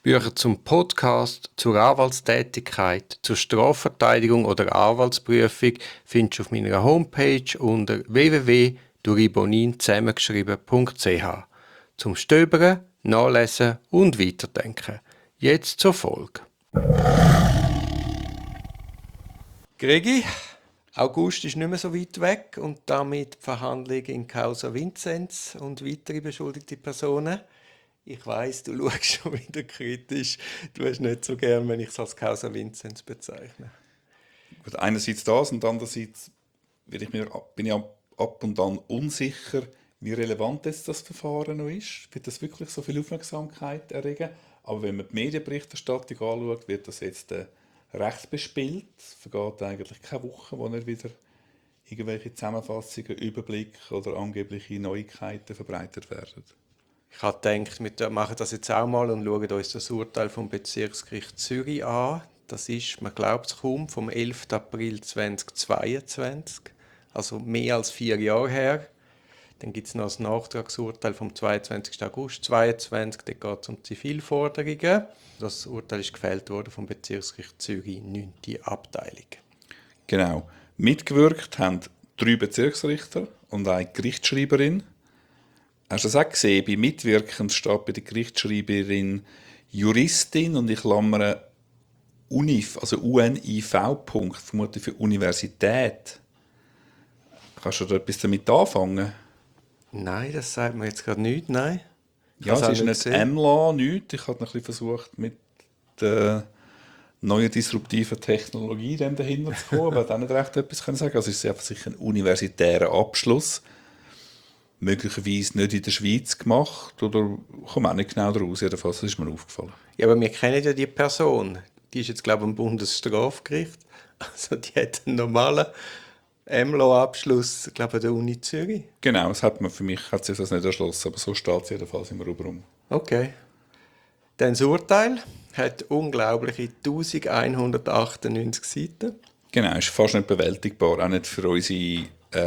Bücher zum Podcast, zur Anwaltstätigkeit, zur Strafverteidigung oder Anwaltsprüfung findest du auf meiner Homepage unter www.duribonin zusammengeschrieben.ch. Zum Stöbern, Nachlesen und Weiterdenken. Jetzt zur Folge. Gregi, August ist nicht mehr so weit weg und damit die Verhandlung in Causa Vinzenz und weitere beschuldigte Personen. Ich weiss, du schaust schon wieder kritisch. Du hast nicht so gern, wenn ich es als Causa Vinzenz bezeichne. Gut, einerseits das und andererseits bin ich ab und an unsicher, wie relevant jetzt das Verfahren noch ist. Wird das wirklich so viel Aufmerksamkeit erregen? Aber wenn man die Medienberichterstattung anschaut, wird das jetzt recht bespielt. Es vergeht eigentlich keine Woche, wo nicht wieder irgendwelche Zusammenfassungen, Überblick oder angebliche Neuigkeiten verbreitet werden. Ich habe gedacht, wir machen das jetzt auch mal und schauen uns das Urteil vom Bezirksgericht Zürich an. Das ist, man glaubt es kaum, vom 11. April 2022, also mehr als 4 Jahre her. Dann gibt es noch das Nachtragsurteil vom 22. August 2022, da geht es um Zivilforderungen. Das Urteil ist gefällt worden vom Bezirksgericht Zürich, 9. Abteilung. Genau. Mitgewirkt haben 3 Bezirksrichter und eine Gerichtsschreiberin. Hast du das auch gesehen? Bei Mitwirkend steht bei der Gerichtsschreiberin Juristin und ich klammere UNIV, also UNIV, Punkt, vermutlich für Universität. Kannst du da etwas damit anfangen? Nein, das sagt mir jetzt gerade nichts, nein. Ja, es ist nicht MLA, nichts. Ich habe ein bisschen versucht, mit der neuen disruptiven Technologie dann dahinter zu kommen, aber auch nicht recht etwas sagen können. Also es ist einfach sicher ein universitärer Abschluss. Möglicherweise nicht in der Schweiz gemacht oder komme auch nicht genau daraus. Jedenfalls ist mir aufgefallen. Ja, aber wir kennen ja die Person. Die ist jetzt, glaube ich, am Bundesstrafgericht. Also die hat einen normalen MLO-Abschluss, glaube ich, an der Uni Zürich. Genau, für mich hat sie das nicht erschlossen, aber so steht es jedenfalls im Rubrum. Okay. Dann das Urteil hat unglaubliche 1198 Seiten. Genau, ist fast nicht bewältigbar, auch nicht für unsere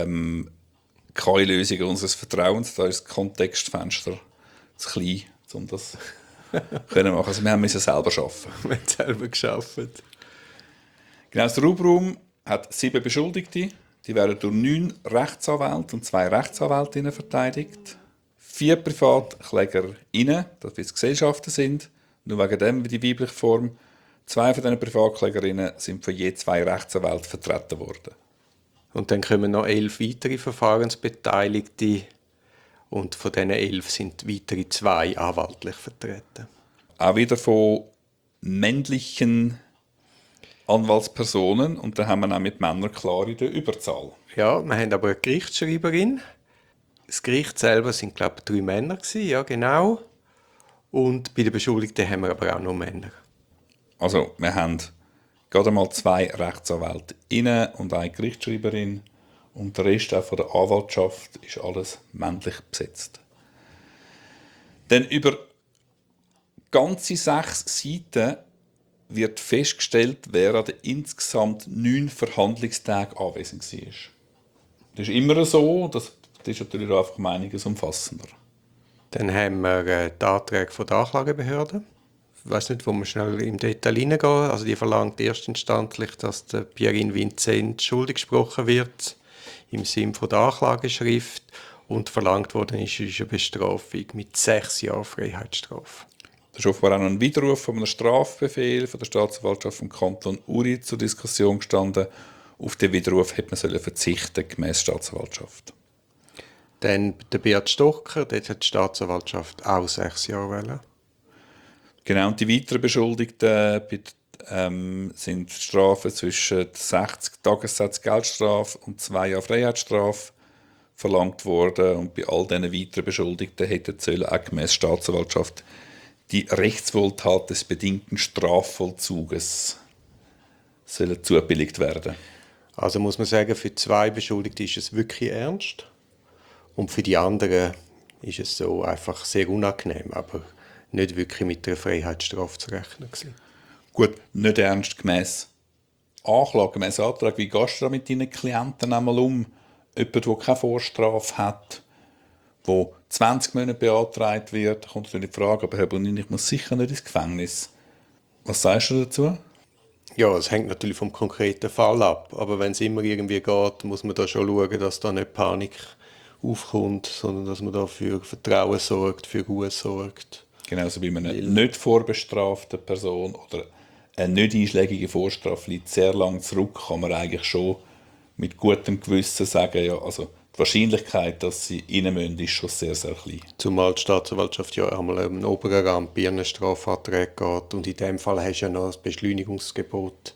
KI-Lösungen unseres Vertrauens. Da ist das Kontextfenster zu klein, um das können machen. Also wir müssen es selber schaffen. Wir haben es selber geschafft. Genau, das Rubrum hat 7 Beschuldigte. Die werden durch 9 Rechtsanwälte und 2 Rechtsanwältinnen verteidigt. 4 Privatklägerinnen, das wie Gesellschaften sind, nur wegen dem wie die weibliche Form. 2 von diesen Privatklägerinnen sind von je 2 Rechtsanwälten vertreten worden. Und dann kommen noch 11 weitere Verfahrensbeteiligte und von diesen 11 sind weitere 2 anwaltlich vertreten. Auch wieder von männlichen Anwaltspersonen und da haben wir auch mit Männern klar in der Überzahl. Ja, wir haben aber eine Gerichtsschreiberin. Das Gericht selber sind, glaube ich, 3 Männer gewesen, ja genau. Und bei den Beschuldigten haben wir aber auch noch Männer. Also wir haben gerade mal 2 Rechtsanwältinnen und eine Gerichtsschreiberin und der Rest auch von der Anwaltschaft ist alles männlich besetzt. Denn über ganze 6 Seiten wird festgestellt, wer an den insgesamt 9 Verhandlungstagen anwesend war. Das ist immer so, das ist natürlich einfach einiges umfassender. Dann haben wir die Anträge von der Anklagebehörde. Ich weiss nicht, wo wir schnell im Detail reingehen. Also die verlangt erstinstanzlich, dass der Pierin Vinzenz schuldig gesprochen wird, im Sinne von der Anklageschrift. Und verlangt worden ist eine Bestrafung mit 6 Jahren Freiheitsstrafe. Da ist offenbar auch noch ein Widerruf von einem Strafbefehl von der Staatsanwaltschaft vom Kanton Uri zur Diskussion gestanden. Auf den Widerruf hätte man verzichten gemäss Staatsanwaltschaft. Dann der Beat Stocker, dort hat die Staatsanwaltschaft auch 6 Jahre wollen. Genau, und die weiteren Beschuldigten sind Strafen zwischen 60 Tagessatzen Geldstrafe und 2 Jahren Freiheitsstrafe verlangt worden. Und bei all diesen weiteren Beschuldigten hätten auch gemäss Staatsanwaltschaft die Rechtswohltat des bedingten Strafvollzuges sollen zugebilligt werden. Also muss man sagen, für 2 Beschuldigte ist es wirklich ernst. Und für die anderen ist es so einfach sehr unangenehm, aber nicht wirklich mit einer Freiheitsstrafe zu rechnen gewesen. Gut, nicht ernst gemäss Anklage, gemäss Antrag. Wie gehst du da mit deinen Klienten einmal um? Jemand, der keine Vorstrafe hat, wo 20 Monate beantragt wird, kommt natürlich die Frage, aber Herr Bonin, ich muss sicher nicht ins Gefängnis. Was sagst du dazu? Ja, es hängt natürlich vom konkreten Fall ab. Aber wenn es immer irgendwie geht, muss man da schon schauen, dass da nicht Panik aufkommt, sondern dass man da für Vertrauen sorgt, für Ruhe sorgt. Genauso wie man eine nicht vorbestrafte Person oder eine nicht einschlägige Vorstrafe liegt sehr lang zurück, kann man eigentlich schon mit gutem Gewissen sagen, ja, also die Wahrscheinlichkeit, dass sie rein müssen, ist schon sehr, sehr klein. Zumal die Staatsanwaltschaft ja einmal einen oberen Rand bei ihren Strafanträgen geht. Und in dem Fall hast du ja noch das Beschleunigungsgebot.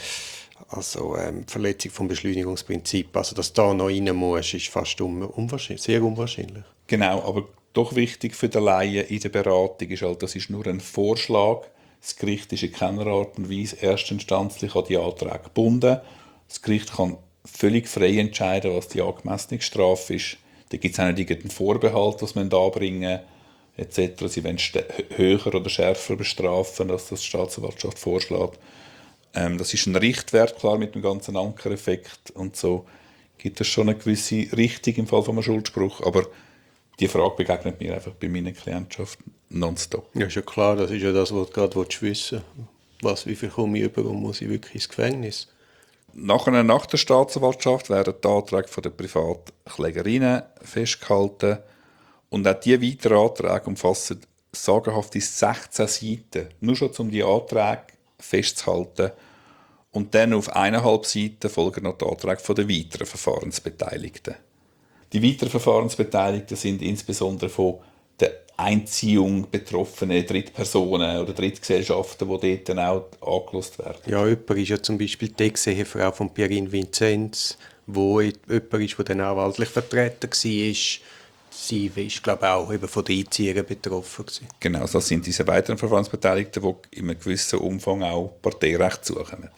Also Verletzung vom Beschleunigungsprinzip. Also dass da noch rein muss, ist fast sehr unwahrscheinlich. Genau, aber doch wichtig für den Laien in der Beratung ist halt, das ist nur ein Vorschlag. Das Gericht ist in keiner Art und Weise erstinstanzlich an die Anträge gebunden. Das Gericht kann völlig frei entscheiden, was die angemessene Strafe ist. Da gibt es auch nicht irgendeinen Vorbehalt, was man anbringen etc. Sie wollen höher oder schärfer bestrafen, als das die Staatsanwaltschaft vorschlägt. Das ist ein Richtwert, klar, mit dem ganzen Ankereffekt und so gibt es schon eine gewisse Richtung im Fall von einem Schuldspruch, aber die Frage begegnet mir einfach bei meiner Klientschaft nonstop. Ja, ist ja klar, das ist ja das, was du gerade wissen willst. Wie viel komme ich über und muss ich wirklich ins Gefängnis? Nachher, nach der Staatsanwaltschaft werden die Anträge der Privatklägerinnen festgehalten und auch diese weiteren Anträge umfassen sagenhafte 16 Seiten, nur schon um die Anträge festzuhalten. Und dann auf 1,5 Seiten folgen noch die Anträge der weiteren Verfahrensbeteiligten. Die weiteren Verfahrensbeteiligten sind insbesondere von der Einziehung betroffene Drittpersonen oder Drittgesellschaften, die dort dann auch angelost werden. Ja, jemand ist ja zum Beispiel die Ex-Ehefrau von Pierin Vinzenz, wo jemand ist, der dann anwaltlich vertreten war. Sie ist, glaube ich, auch eben von den Einziehern betroffen gewesen. Genau, das sind diese weiteren Verfahrensbeteiligten, die in einem gewissen Umfang auch Parteirecht suchen.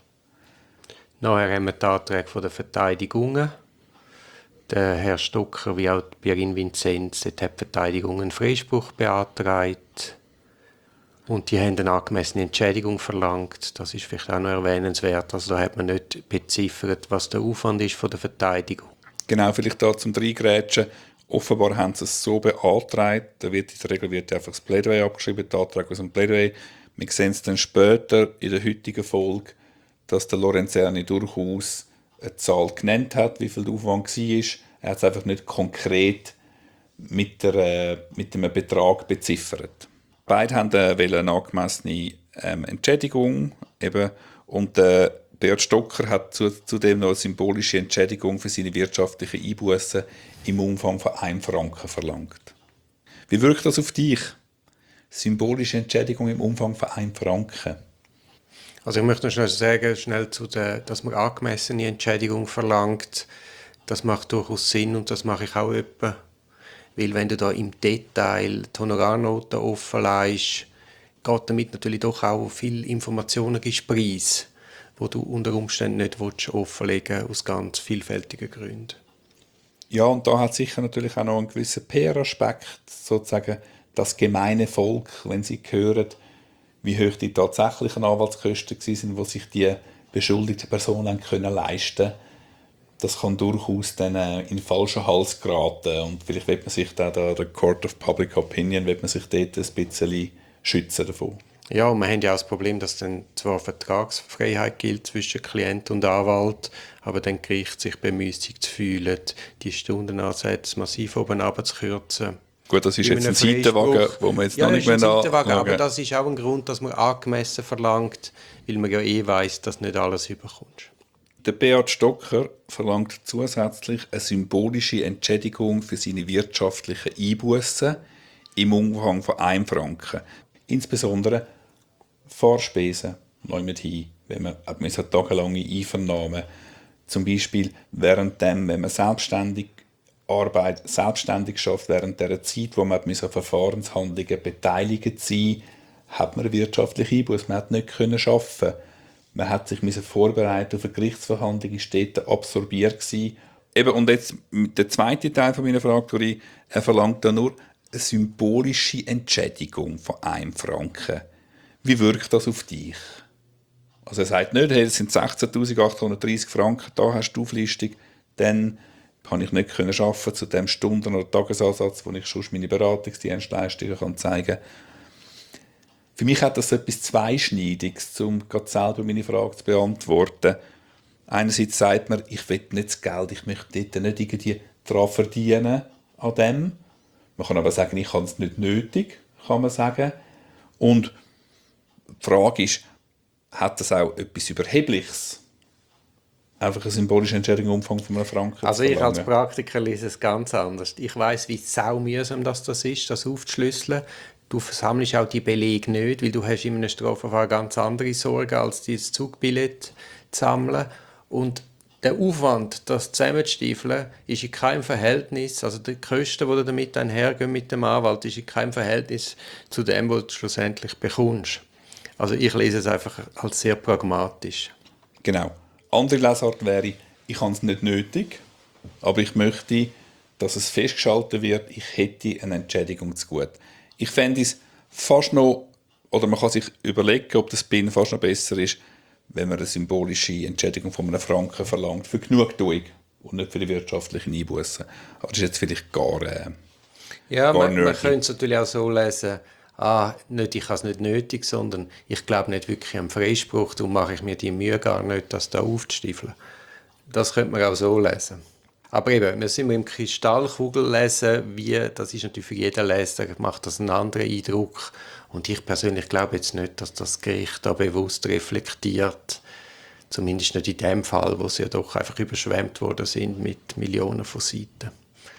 Nachher haben wir die Anträge der Verteidigungen. Der Herr Stocker wie auch Pierin Vinzenz hat die Verteidigung einen Freispruch beantragt. Und die haben eine angemessene Entschädigung verlangt. Das ist vielleicht auch noch erwähnenswert. Also da hat man nicht beziffert, was der Aufwand ist von der Verteidigung. Genau, vielleicht da zum Reingrätschen. Offenbar haben sie es so beantragt. Da wird in der Regel einfach das Plädoyer abgeschrieben, der Antrag aus dem Plädoyer. Wir sehen es dann später in der heutigen Folge, dass der Lorenzerni durchaus eine Zahl genannt hat, wie viel der Aufwand war. Er hat es einfach nicht konkret mit einem Betrag beziffert. Beide wollten eine angemessene Entschädigung. Eben, und Beat Stocker hat zudem noch eine symbolische Entschädigung für seine wirtschaftlichen Einbußen im Umfang von 1 Franken verlangt. Wie wirkt das auf dich? Symbolische Entschädigung im Umfang von 1 Franken. Also ich möchte noch schnell sagen, dass man angemessene Entschädigung verlangt. Das macht durchaus Sinn und das mache ich auch etwa. Weil wenn du da im Detail die Honorarnoten offenlegst, geht damit natürlich doch auch viel Informationen preis, wo du unter Umständen nicht offenlegen willst, aus ganz vielfältigen Gründen. Ja, und da hat sicher natürlich auch noch einen gewissen PR-Aspekt, sozusagen das gemeine Volk, wenn sie hören, wie hoch die tatsächlichen Anwaltskosten waren, die sich die beschuldigte Person leisten können. Das kann durchaus dann in den falschen Hals geraten und vielleicht wird man sich da der Court of Public Opinion wird man sich dort ein bisschen schützen davon. Ja, und wir haben ja auch das Problem, dass dann zwar Vertragsfreiheit gilt zwischen Klient und Anwalt, aber dann Gericht sich bemüht, sich zu fühlen, die Stundenansätze massiv oben runterzukürzen. Gut, das ist jetzt ein Seitenwagen, wo wir jetzt noch nicht mehr anschauen. Aber das ist auch ein Grund, dass man angemessen verlangt, weil man ja weiss, dass nicht alles überkommst. Der Beat Stocker verlangt zusätzlich eine symbolische Entschädigung für seine wirtschaftlichen Einbußen im Umfang von 1 Franken. Insbesondere Fahrspesen noch mit hin, wenn man tagelange Einvernahmen, zum Beispiel wenn man selbstständig schafft, während der Zeit, wo man an Verfahrenshandlungen beteiligt sein, hat man wirtschaftliche Einbußen, man hat nicht arbeiten. Man hat sich vorbereitet auf eine Gerichtsverhandlung, ist dort absorbiert gewesen. Eben, und jetzt der zweite Teil von meiner Frage, er verlangt da nur eine symbolische Entschädigung von 1 Franken. Wie wirkt das auf dich? Also er sagt nicht, hey, das sind 16'830 Franken, da hast du Auflistung, dann habe ich nicht können arbeiten zu dem Stunden- oder Tagesansatz, wo ich schon meine Beratungsdienstleistungen kann zeigen kann. Für mich hat das etwas Zweischneidiges, um gerade selber meine Frage zu beantworten. Einerseits sagt man, ich will nicht das Geld, ich möchte dort nicht irgendwie daran verdienen an dem. Man kann aber sagen, ich habe es nicht nötig, kann man sagen. Und die Frage ist, hat das auch etwas Überhebliches? Einfach eine symbolische Entschädigung im Umfang von einem Franken Also zu ich als verlangen. Praktiker lese es ganz anders. Ich weiß, wie saumühsam das ist, das aufzuschlüsseln. Du versammelst auch die Belege nicht, weil du hast in einem Strafverfahren ganz andere Sorgen, als dieses Zugbillett zu sammeln. Und der Aufwand, das zusammenzustiefeln, ist in keinem Verhältnis, also die Kosten, die damit einhergehen mit dem Anwalt, ist in keinem Verhältnis zu dem, was du schlussendlich bekommst. Also ich lese es einfach als sehr pragmatisch. Genau. Andere Lesart wäre, ich habe es nicht nötig, aber ich möchte, dass es festgeschaltet wird, ich hätte eine Entschädigung zu gut. Ich fände es fast noch, oder man kann sich überlegen, ob das BIN fast noch besser ist, wenn man eine symbolische Entschädigung von einem Franken verlangt, für Genugtuung und nicht für die wirtschaftlichen Einbußen. Aber das ist jetzt vielleicht Ja, gar man nerdy. könnte es natürlich auch so lesen, nicht, ich habe es nicht nötig, sondern ich glaube nicht wirklich am Freispruch, darum mache ich mir die Mühe gar nicht, das da aufzustiefeln. Das könnte man auch so lesen. Aber eben, wir sind im Kristallkugel lesen, das ist natürlich für jeden Leser, macht das einen anderen Eindruck. Und ich persönlich glaube jetzt nicht, dass das Gericht da bewusst reflektiert. Zumindest nicht in dem Fall, wo sie ja doch einfach überschwemmt worden sind mit Millionen von Seiten.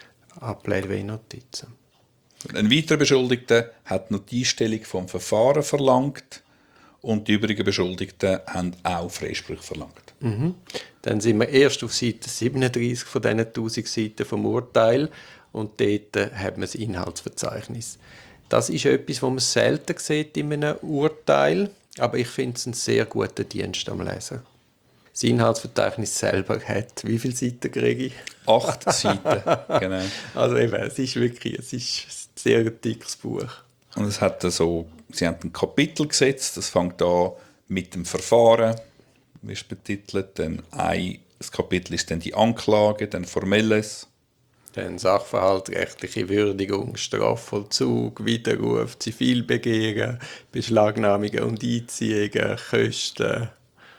Ablehnungsnotizen. Ein weiterer Beschuldigter hat noch die Einstellung vom Verfahren verlangt und die übrigen Beschuldigten haben auch Freisprüche verlangt. Dann sind wir erst auf Seite 37 von diesen 1000 Seiten vom Urteil und dort hat man das Inhaltsverzeichnis. Das ist etwas, was man selten sieht in einem Urteil, aber ich finde es einen sehr guten Dienst am Leser. Das Inhaltsverzeichnis selber hat wie viele Seiten, Gregi? 8 Seiten, genau. Also eben, es ist ein sehr dickes Buch. Und es hat sie haben ein Kapitel gesetzt, das fängt an mit dem Verfahren, wie es betitelt, dann das Kapitel ist dann die Anklage, dann Formelles. Dann Sachverhalt, rechtliche Würdigung, Strafvollzug, Widerruf, Zivilbegehren, Beschlagnahmungen und Einziehungen, Kosten.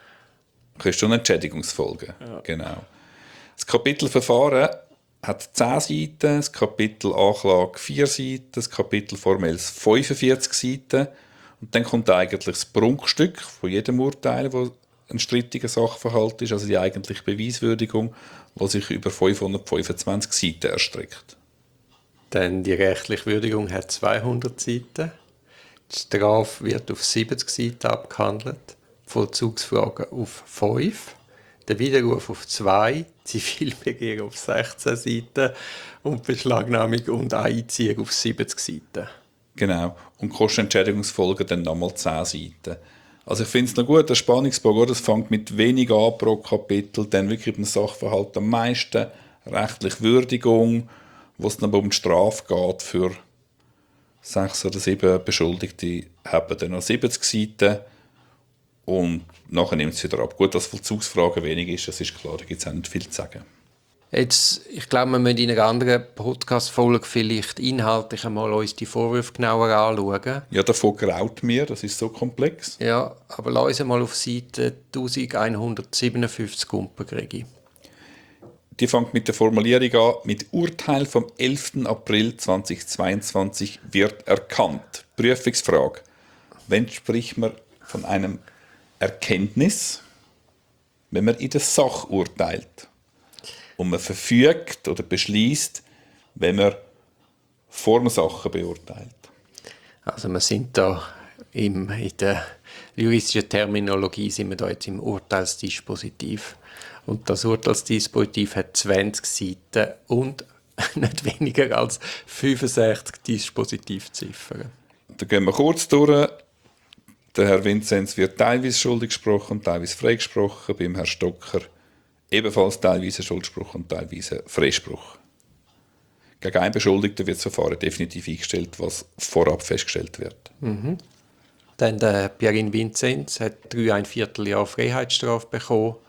Kosten und Entschädigungsfolgen. Ja. Genau. Das Kapitel Verfahren hat 10 Seiten, das Kapitel Anklage 4 Seiten, das Kapitel Formelles 45 Seiten und dann kommt eigentlich das Prunkstück von jedem Urteil, wo ein strittiger Sachverhalt ist, also die eigentliche Beweiswürdigung, die sich über 525 Seiten erstreckt. Dann die rechtliche Würdigung hat 200 Seiten. Die Strafe wird auf 70 Seiten abgehandelt, Vollzugsfragen auf 5, der Widerruf auf 2, Zivilbegehren auf 16 Seiten und Beschlagnahmung und Einziehung auf 70 Seiten. Genau. Und Kostenentschädigungsfolgen dann nochmal 10 Seiten. Also ich finde es noch gut, der Spannungsbogen, das fängt mit wenig an pro Kapitel, dann wirklich beim Sachverhalt am meisten, rechtliche Würdigung, wo es dann um die Strafe geht für 6 oder 7 Beschuldigte, haben dann noch 70 Seiten und nachher nimmt es wieder ab. Gut, dass Vollzugsfragen wenig ist, das ist klar, da gibt es auch nicht viel zu sagen. Jetzt, ich glaube, wir müssen in einer anderen Podcast-Folge vielleicht inhaltlich einmal uns die Vorwürfe genauer anschauen. Ja, davon graut mir, das ist so komplex. Ja, aber lass uns mal auf Seite 1157 Gumpen, Gregi. Die fängt mit der Formulierung an, mit Urteil vom 11. April 2022 wird erkannt. Prüfungsfrage. Wenn spricht man von einem Erkenntnis, wenn man in der Sache urteilt? Und man verfügt oder beschließt, wenn man Formsachen beurteilt. Also wir sind da in der juristischen Terminologie sind wir da jetzt im Urteilsdispositiv. Und das Urteilsdispositiv hat 20 Seiten und nicht weniger als 65 Dispositivziffern. Da gehen wir kurz durch. Der Herr Vinzenz wird teilweise schuldig gesprochen, teilweise freigesprochen. Beim Herrn Stocker ebenfalls teilweise Schuldspruch und teilweise Freispruch. Gegen einen Beschuldigten wird das Verfahren definitiv eingestellt, was vorab festgestellt wird. Dann der Pierin Vinzenz hat 3,25 Jahre Freiheitsstrafe bekommen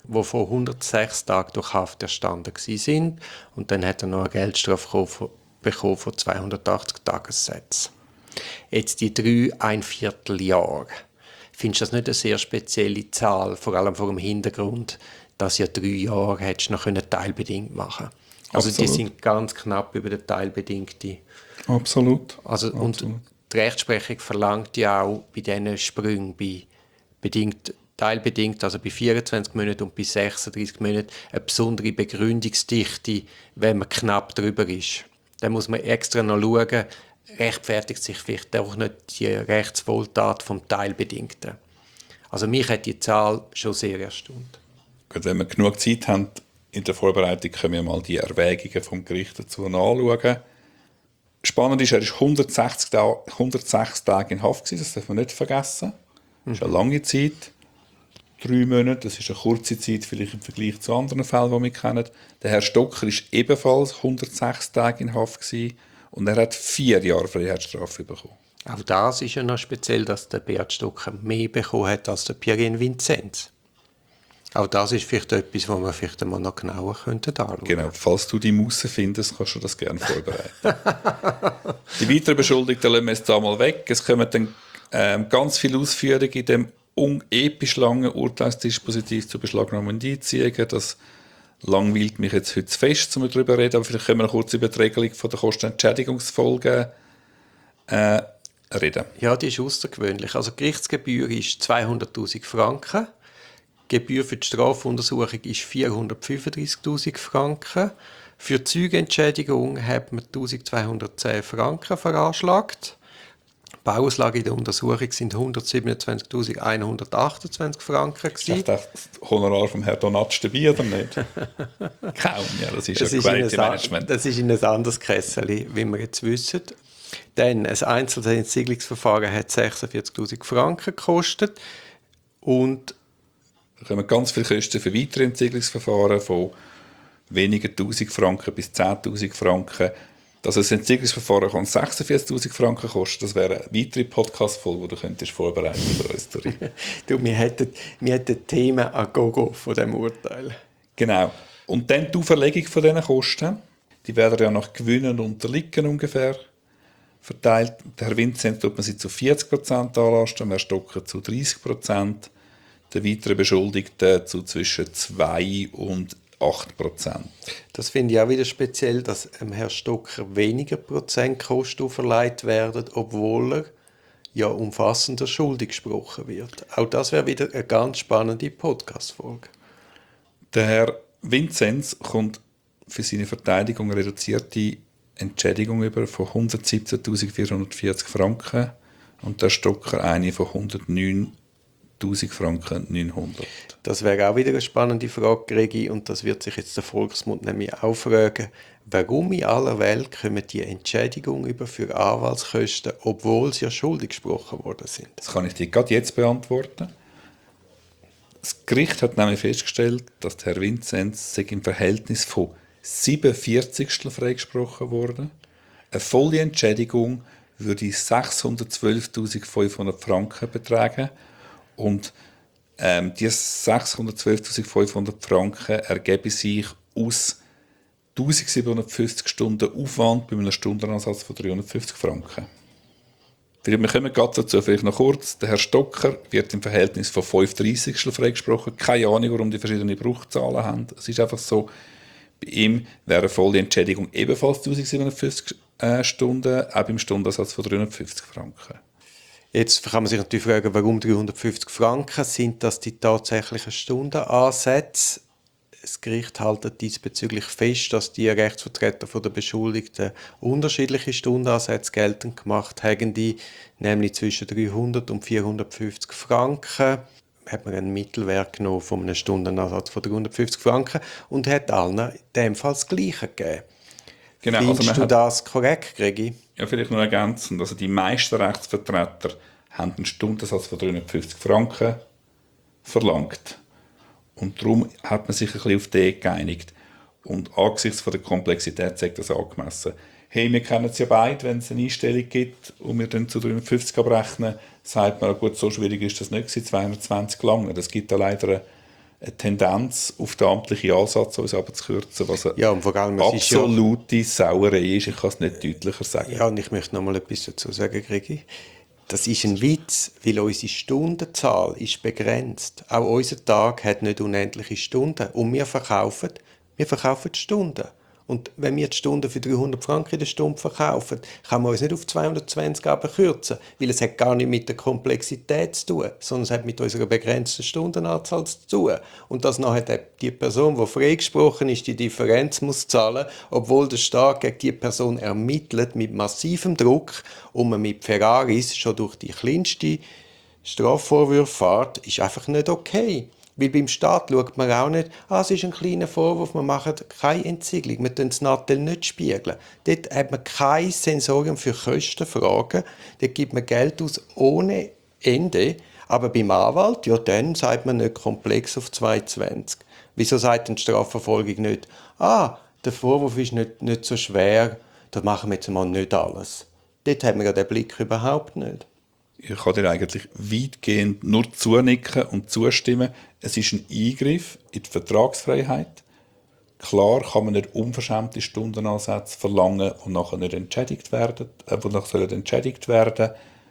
die von 106 Tagen durch Haft erstanden sind. Und dann hat er noch eine Geldstrafe bekommen von 280 Tagessätzen. Jetzt die 3,25 Jahre. Findest du das nicht eine sehr spezielle Zahl, vor allem vor dem Hintergrund, dass ja 3 Jahre hättest du noch teilbedingt machen können? Also Absolut. die sind ganz knapp über den teilbedingten. Absolut. Also, Absolut. und die Rechtsprechung verlangt ja auch bei diesen Sprüngen, bei teilbedingt, also bei 24 Monaten und bei 36 Monaten, eine besondere Begründungsdichte, wenn man knapp drüber ist. Dann muss man extra noch schauen, rechtfertigt sich vielleicht auch nicht die Rechtswohltat vom Teilbedingten. Also mich hat die Zahl schon sehr erstaunt. Gut, wenn wir genug Zeit haben in der Vorbereitung, können wir mal die Erwägungen vom Gericht dazu anschauen. Spannend ist, er war 106 Tage in Haft gewesen, das darf man nicht vergessen. Das ist eine lange Zeit. 3 Monate, das ist eine kurze Zeit, vielleicht im Vergleich zu anderen Fällen, die wir kennen. Der Herr Stocker war ebenfalls 106 Tage in Haft gewesen und er hat 4 Jahre Freiheitsstrafe bekommen. Auch das ist ja noch speziell, dass der Beat Stocker mehr bekommen hat als der Pierin Vinzenz. Auch das ist vielleicht etwas, was wir vielleicht einmal noch genauer anschauen könnten. Genau, falls du die Maus findest, kannst du das gerne vorbereiten. Die weiteren Beschuldigten lassen wir jetzt da mal weg. Es kommen dann ganz viele Ausführungen in dem episch langen Urteilsdispositiv zu beschlagnahmten Indizien. Das langweilt mich jetzt heute zu fest, um darüber zu reden, aber vielleicht können wir noch kurz über die Regelung der Kostenentschädigungsfolgen reden. Ja, die ist außergewöhnlich. Also die Gerichtsgebühr ist 200'000 Franken. Die Gebühr für die Strafuntersuchung ist 435'000 Franken. Für die Zeugenentschädigung hat man 1210 Franken veranschlagt. Die Bauauslage in der Untersuchung sind 127'128 Franken. Ist das Honorar vom Herrn Donatsch dabei oder nicht? Kaum, ja, das ist ja Quality Management. Das ist in ein anderes Kessel, wie wir jetzt wissen. Dann, ein Einzelsiedlungsverfahren hat 46'000 Franken gekostet. Und da kommen ganz viele Kosten für weitere Entziegelungsverfahren von weniger 1'000 Franken bis 10'000 Franken. Dass ein Entziegelungsverfahren 46'000 Franken kostet, das wäre eine weitere Podcast-Folge, die du könntest vorbereiten für uns. Du, wir hätten Themen an Gogo von diesem Urteil. Genau. Und dann die Auferlegung von diesen Kosten. Die werden ja nach Gewinnen und Unterliegen ungefähr verteilt. Der Herr Vinzenz tut man sie zu 40% anlasten, Herr Stocker zu 30%. Der weitere Beschuldigte zu zwischen 2 und 8%. Das finde ich auch wieder speziell, dass Herrn Stocker weniger Prozentkosten auferlegt werden, obwohl er ja umfassender schuldig gesprochen wird. Auch das wäre wieder eine ganz spannende Podcast-Folge. Der Herr Vinzenz kommt für seine Verteidigung eine reduzierte Entschädigung über von 117'440 Franken und der Stocker eine von 109'000 Franken 900. Das wäre auch wieder eine spannende Frage, Regi, und das wird sich jetzt der Volksmund nämlich auch fragen. Warum in aller Welt kommen die Entschädigung über für Anwaltskosten, obwohl sie ja schuldig gesprochen worden sind? Das kann ich dir gerade jetzt beantworten. Das Gericht hat nämlich festgestellt, dass der Herr Vinzenz im Verhältnis von 47 freigesprochen wurde. Eine volle Entschädigung würde 612'500 Franken betragen. Und diese 612'500 Franken ergeben sich aus 1750 Stunden Aufwand bei einem Stundenansatz von 350 Franken. Wir kommen gerade dazu, vielleicht noch kurz. Der Herr Stocker wird im Verhältnis von 35 freigesprochen. Keine Ahnung, warum die verschiedene Bruchzahlen haben. Es ist einfach so, bei ihm wäre eine volle Entschädigung ebenfalls 1750 Stunden, auch beim Stundenansatz von 350 Franken. Jetzt kann man sich natürlich fragen, warum 350 Franken? Sind das die tatsächlichen Stundenansätze? Das Gericht hält diesbezüglich fest, dass die Rechtsvertreter der Beschuldigten unterschiedliche Stundenansätze geltend gemacht haben, nämlich zwischen 300 und 450 Franken. Hat man einen Mittelwert genommen von einem Stundenansatz von 350 Franken und hat allen in dem Fall das Gleiche gegeben. Genau, Findest du das korrekt, Gregi? Ja, vielleicht noch ergänzend. Also die meisten Rechtsvertreter haben einen Stundensatz von 350 Franken verlangt. Und darum hat man sich ein bisschen auf den geeinigt. Und angesichts von der Komplexität sagt das angemessen. Hey, wir kennen es ja beide, wenn es eine Einstellung gibt und wir dann zu 350 abrechnen, sagt man, gut, so schwierig ist das nicht gewesen, 220 lange. Das gibt da leider eine Tendenz auf den amtlichen Ansatz, uns aber zu kürzen, was eine Ja, und vor allem, es ist ja, absolute Sauerei ist. Ich kann es nicht deutlicher sagen. ja, und ich möchte noch mal etwas dazu sagen, Gregi. Das ist ein Witz, weil unsere Stundenzahl ist begrenzt. Auch unser Tag hat nicht unendliche Stunden. Und wir verkaufen Stunden. Und wenn wir die Stunden für 300 Franken in der Stunde verkaufen, kann man uns nicht auf 220 abkürzen, weil es hat gar nicht mit der Komplexität zu tun, sondern es hat mit unserer begrenzten Stundenanzahl zu tun. Und dass nachher die Person, die freigesprochen ist, die Differenz muss zahlen, obwohl der Staat gegen die Person ermittelt mit massivem Druck und man mit Ferraris schon durch die kleinste Strafvorwürfe fährt, ist einfach nicht okay. Weil beim Staat schaut man auch nicht, es ist ein kleiner Vorwurf, wir machen keine Entsiegelung, wir spiegeln das Nattel nicht. Dort hat man kein Sensorium für Kostenfragen, dort gibt man Geld aus ohne Ende. Aber beim Anwalt, ja, dann sagt man nicht komplex auf 220. Wieso sagt denn die Strafverfolgung nicht, der Vorwurf ist nicht so schwer, da machen wir jetzt mal nicht alles. Dort haben wir ja den Blick überhaupt nicht. Ich kann dir eigentlich weitgehend nur zunicken und zustimmen. Es ist ein Eingriff in die Vertragsfreiheit. Klar kann man nicht unverschämte Stundenansätze verlangen, die nachher nicht entschädigt werden, entschädigt werden.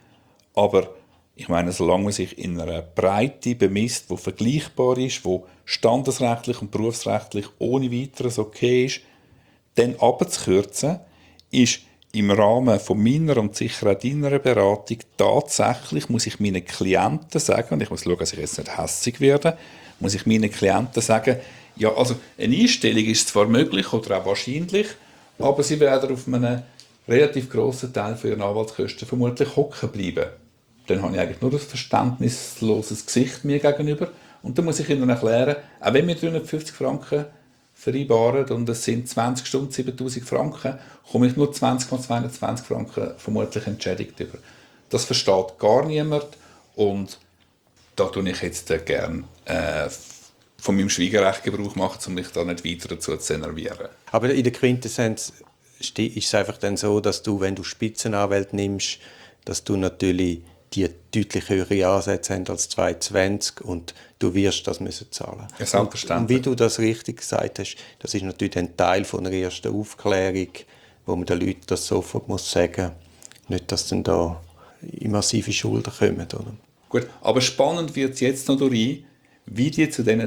Aber ich meine, solange man sich in einer Breite bemisst, die vergleichbar ist, die standesrechtlich und berufsrechtlich ohne weiteres okay ist, dann abzukürzen, ist im Rahmen von meiner und sicher auch deiner Beratung tatsächlich, muss ich meinen Klienten sagen, und ich muss schauen, dass ich jetzt nicht hässig werde, muss ich meinen Klienten sagen, ja, also eine Einstellung ist zwar möglich oder auch wahrscheinlich, aber sie werden auf einem relativ grossen Teil für ihre Anwaltskosten vermutlich hocken bleiben. Dann habe ich eigentlich nur ein verständnisloses Gesicht mir gegenüber und dann muss ich ihnen erklären, auch wenn wir 350 Franken vereinbaren und es sind 20 Stunden 7000 Franken, komme ich nur 20,22 Franken vermutlich entschädigt über. Das versteht gar niemand und da tue ich jetzt gerne von meinem Schwiegerrecht Gebrauch machen, um mich da nicht weiter dazu zu enervieren. Aber in der Quintessenz ist es einfach dann so, dass du, wenn du Spitzenanwälte nimmst, dass du natürlich die deutlich höhere Ansätze haben als 220 und du wirst das müssen zahlen. Ja, selbstverständlich. Und wie du das richtig gesagt hast, das ist natürlich ein Teil von einer ersten Aufklärung, wo man den Leuten das sofort muss sagen, nicht, dass dann da in massive Schulden kommen. Oder? Gut, aber spannend wird es jetzt noch durch, wie die zu diesen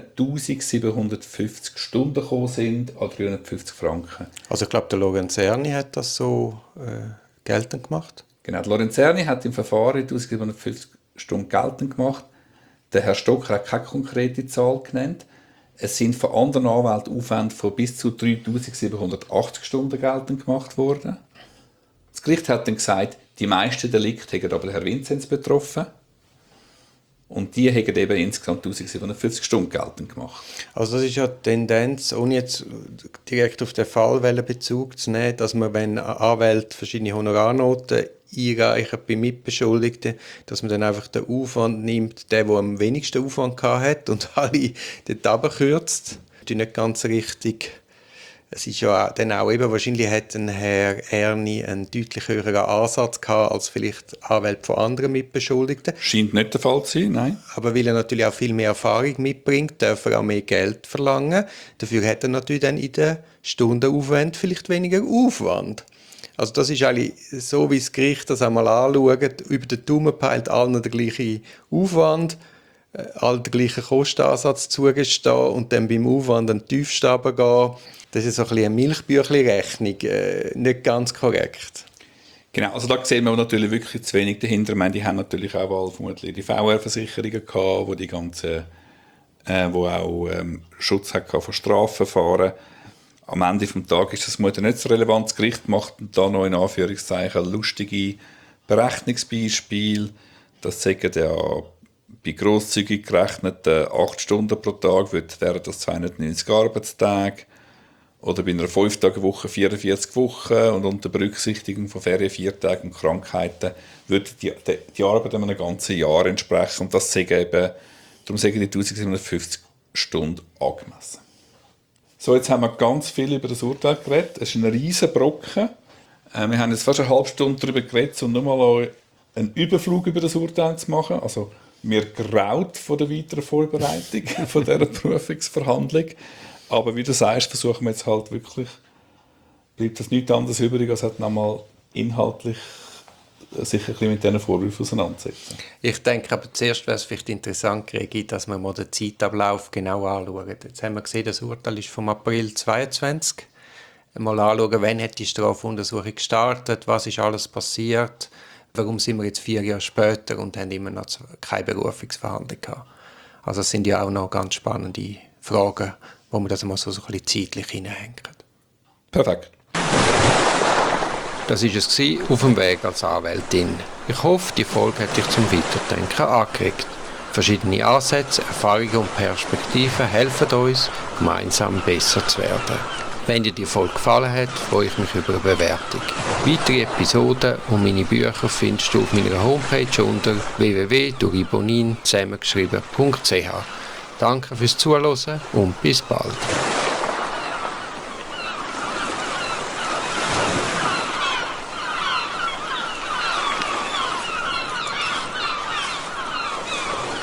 1750 Stunden gekommen sind an 350 Franken. Also ich glaube, der Lorenzerni hat das so geltend gemacht. Genau, Lorenzerni hat im Verfahren 1750 Stunden geltend gemacht. Der Herr Stocker hat keine konkrete Zahl genannt. Es sind von anderen Anwälten Aufwände von bis zu 3780 Stunden geltend gemacht worden. Das Gericht hat dann gesagt, die meisten Delikte haben aber Herr Vinzenz betroffen. Und die haben eben insgesamt 1750 Stunden geltend gemacht. Also das ist ja die Tendenz, ohne jetzt direkt auf den Fall Bezug zu nehmen, dass man, wenn Anwälte verschiedene Honorarnoten einreichen bei Mitbeschuldigten, dass man dann einfach den Aufwand nimmt, der am wenigsten Aufwand hat und alle dort runterkürzt. Das ist nicht ganz richtig. Es ist ja dann auch eben, wahrscheinlich hat ein Herr Erni einen deutlich höheren Ansatz gehabt als vielleicht Anwälte von anderen Mitbeschuldigten. Scheint nicht der Fall zu sein, nein. Aber weil er natürlich auch viel mehr Erfahrung mitbringt, darf er auch mehr Geld verlangen. Dafür hat er natürlich dann in den Stundenaufwand vielleicht weniger Aufwand. Also das ist eigentlich so, wie das Gericht das einmal anschaut, über den Daumen peilt allen der gleiche Aufwand, allen den gleichen Kostenansatz zugestehen und dann beim Aufwand einen Tiefstab gehen. Das ist so ein bisschen eine Milchbüchli-Rechnung, nicht ganz korrekt. Genau, also da sehen wir natürlich wirklich zu wenig dahinter. Ich meine, die haben natürlich auch vermutlich die VR-Versicherungen gehabt, wo die ganze, wo auch Schutz hat von Strafverfahren. Am Ende des Tages ist das nicht so relevant. Das Gericht macht da noch in Anführungszeichen lustige Berechnungsbeispiele. Das sagen ja bei grosszügig gerechneten 8 Stunden pro Tag wären das 290 Arbeitstage. Oder bei einer 5-Tage-Woche 44 Wochen und unter Berücksichtigung von Ferien, 4 Tagen und Krankheiten würde die Arbeit einem ganzen Jahr entsprechen. Und das sagen eben, darum sagen die 1750 Stunden angemessen. So, jetzt haben wir ganz viel über das Urteil geredet. Es ist ein riesen Brocken. Wir haben jetzt fast eine halbe Stunde darüber geredet, um nochmal einen Überflug über das Urteil zu machen. Also mir graut von der weiteren Vorbereitung von dieser Berufungsverhandlung. Aber wie du sagst, versuchen wir jetzt halt wirklich, bleibt das nichts anderes übrig, als halt nochmal inhaltlich sich ein bisschen mit diesen Vorwürfen auseinandersetzen. Ich denke aber zuerst wäre es vielleicht interessant, Gregi, dass wir mal den Zeitablauf genau anschauen. Jetzt haben wir gesehen, das Urteil ist vom April 2022. Mal anschauen, wann hat die Strafuntersuchung gestartet, was ist alles passiert, warum sind wir jetzt 4 Jahre später und haben immer noch keine Berufungsverhandlung gehabt. Also es sind ja auch noch ganz spannende Fragen, wo man das mal so ein bisschen zeitlich hineinhängt. Perfekt. Das war es auf dem Weg als Anwältin. Ich hoffe, die Folge hat dich zum Weiterdenken angeregt. Verschiedene Ansätze, Erfahrungen und Perspektiven helfen uns, gemeinsam besser zu werden. Wenn dir die Folge gefallen hat, freue ich mich über eine Bewertung. Weitere Episoden und meine Bücher findest du auf meiner Homepage unter www.duribonin zusammengeschrieben.ch. Danke fürs Zuhören und bis bald.